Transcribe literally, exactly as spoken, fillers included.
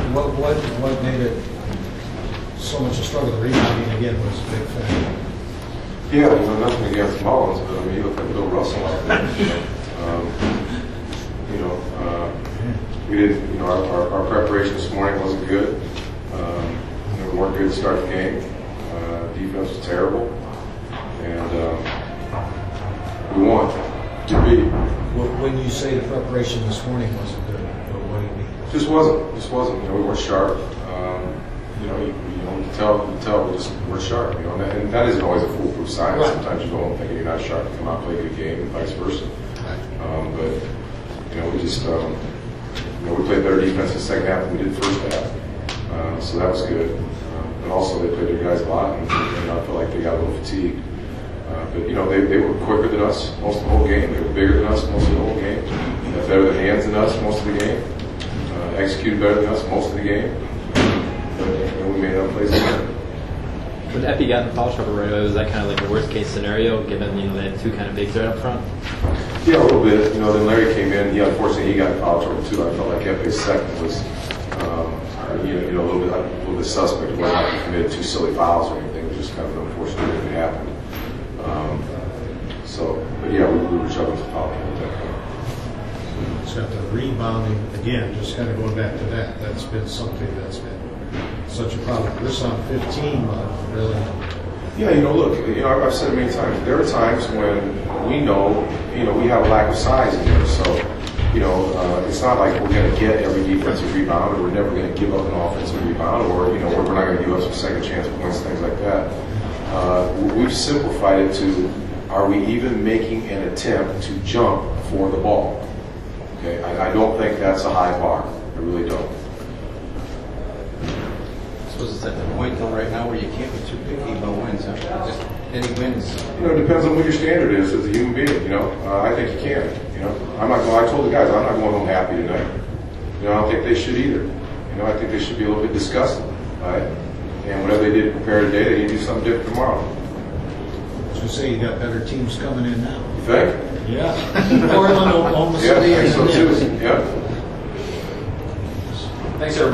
What, what, what made it so much a struggle? The rebounding again was a big factor. Yeah, you know, nothing against Mullins, but I mean, he looked like Bill Russell out there. You know, um, you know uh, we didn't, you know, our, our, our preparation this morning wasn't good. Um, you know, we weren't good to start the game. Uh, defense was terrible, and um, we want to be. When you say the preparation this morning wasn't good, what do you mean? Just wasn't. Just wasn't. You know, we weren't sharp. Um, you know, you, you know, you can tell, you can tell we just weren't sharp. You know, and that, and that isn't always a foolproof sign. Right. Sometimes you go home thinking you're not sharp, you come out and play a good game, and vice versa. Right. Um, but you know, we just um, you know we played better defense in the second half than we did the first half. Uh, so that was good. Um, and also they played their guys a lot, and, and I feel like they got a little fatigued. Uh, but you know, they, they were quicker than us most of the whole game. They were bigger than us most of the whole game. They had better hands than us most of the game. Uh, executed better than us most of the game. But you know, we made enough plays. When Epi got in foul trouble right away, was that kind of like the worst case scenario, given you know they had two kind of bigs right up front? Yeah, a little bit. You know, then Larry came in. He unfortunately he got in foul trouble too. I felt like Epi's second was, um, you know, you know, a little bit a little bit suspect. Whether or not he committed two silly fouls or anything. It was just kind of an unfortunate thing that happened. Um, so, but yeah, we, we were struggling with foul trouble at that point. It's got the rebounding again. Just kind of going back to that. That's been something that's been such a problem. This on fifteen, uh, really. Yeah, you know, look, you know, I've said it many times. There are times when we know, you know, we have a lack of size in there. So, you know, uh, it's not like we're going to get every defensive rebound, or we're never going to give up an offensive rebound, or you know, we're not going to give up some second chance points, things like that. Uh, we've simplified it to: are we even making an attempt to jump for the ball? Okay, I, I don't think that's a high bar. I really don't. I suppose it's at the point though right now where you can't be too picky about wins. Huh? Just any wins. You know, it depends on what your standard is as a human being. You know, uh, I think you can. You know, I'm not. Going, I told the guys I'm not going home happy tonight. You know, I don't think they should either. You know, I think they should be a little bit disgusted. Right? And whatever they did to prepare today, they need to do something different tomorrow. I was going to say you got better teams coming in now. You think? Yeah. Portland, Oklahoma Yeah, City. I think so too. Yeah. Thanks, everybody.